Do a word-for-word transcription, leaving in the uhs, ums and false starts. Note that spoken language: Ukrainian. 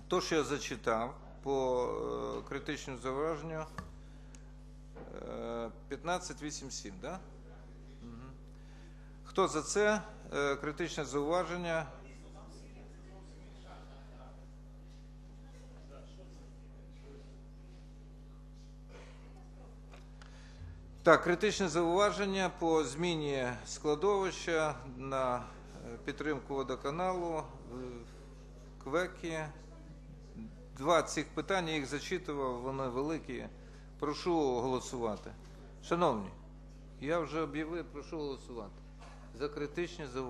То, що я зачитав по е, критичному зауваженню е, п'ятнадцять вісім сім, да? Угу. Хто за це е, критичне зауваження? Так, критичне зауваження по зміні складовища на підтримку водоканалу в КВЕКі. Два цих питання, їх зачитував, вони великі. Прошу голосувати. Шановні, я вже об'явив, прошу голосувати за критичні зауваження.